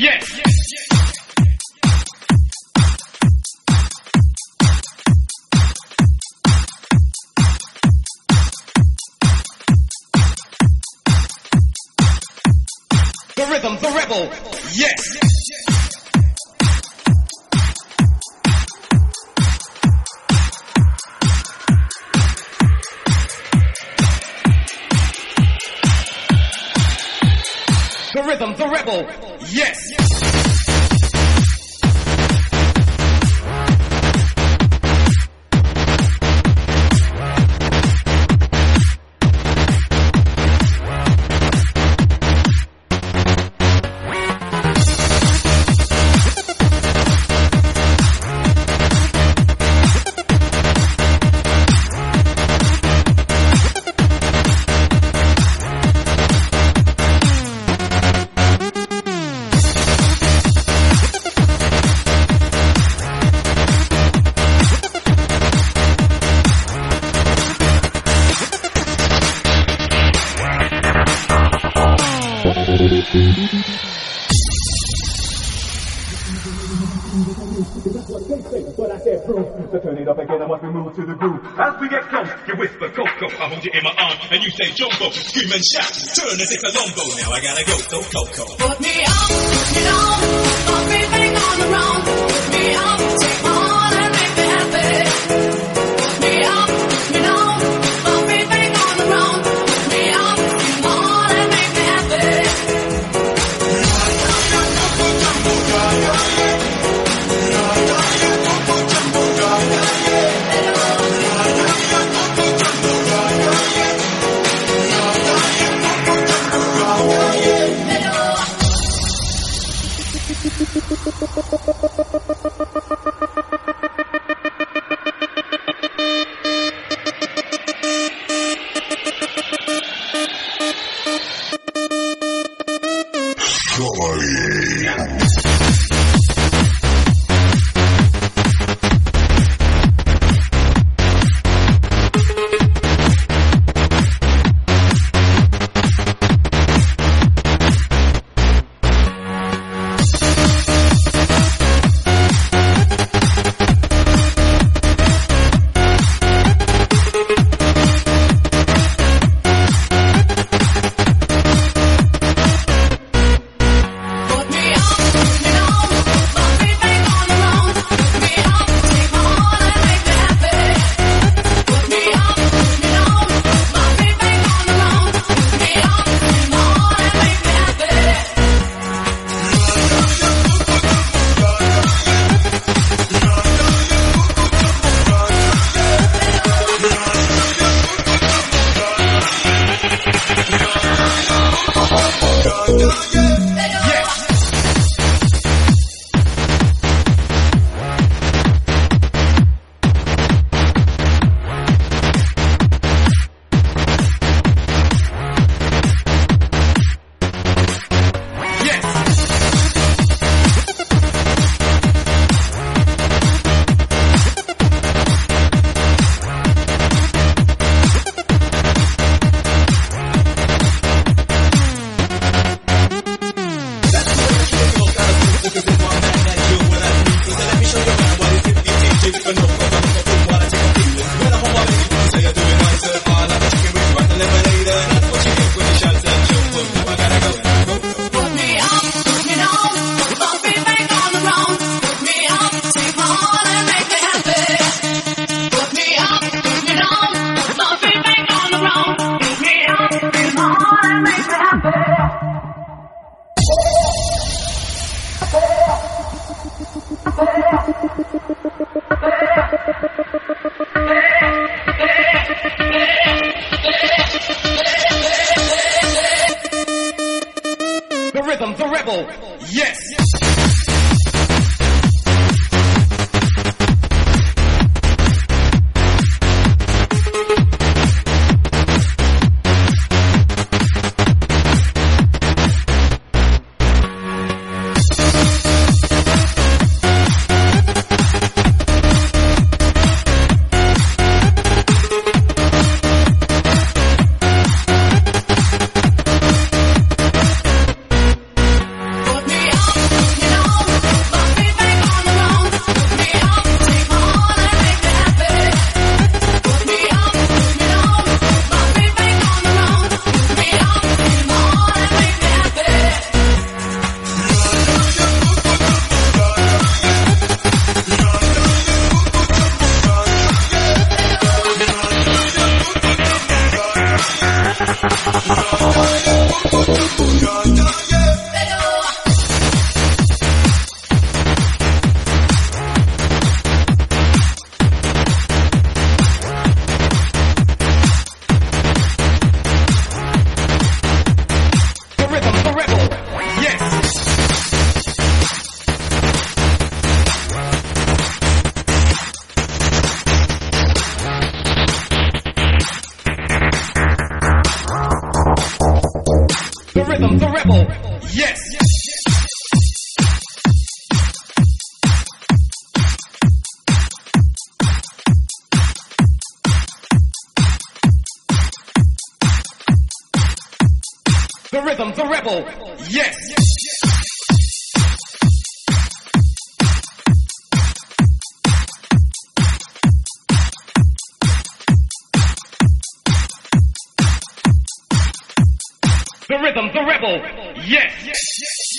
Yes. The rhythm, the rebel. Yes. The rhythm, the rebel. Yes. But I said proof, so turn it up again, I must be moved to the groove. As we get close, you whisper Coco, I hold you in my arms, and you say Jumbo, scream and shout, turn as if a Colombo, now I gotta go, so Coco. Put me up, you know, everything on the run. Put me up, take my heart and make me happy. Put me up, you know, everything on the run. Put me up, take my heart and make me happy. The rhythm, the rebel. Yes. Put me up. The rhythm, the rebel, yes. The rhythm, the rebel, yes. The rhythm, the rebel, yes.